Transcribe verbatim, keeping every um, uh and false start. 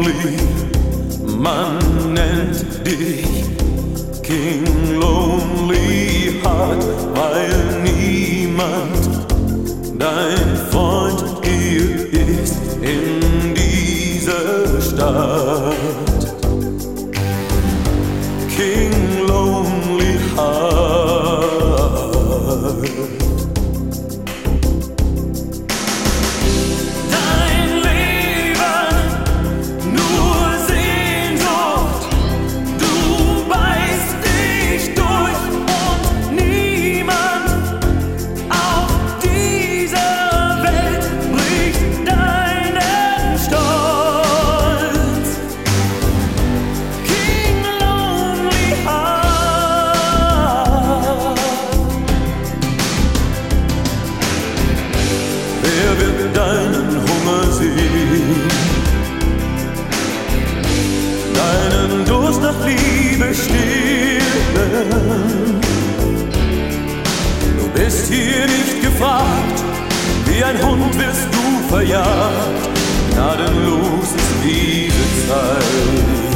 Lonely, man nennt dich King Lonely Heart, weil niemand dein Freund hier ist in dieser Stadt. King Lonely Heart. Wer wird deinen Hunger sehen, deinen Durst nach Liebe stillen? Du bist hier nicht gefragt, wie ein Hund wirst du verjagt. Gnadenlos ist diese Zeit.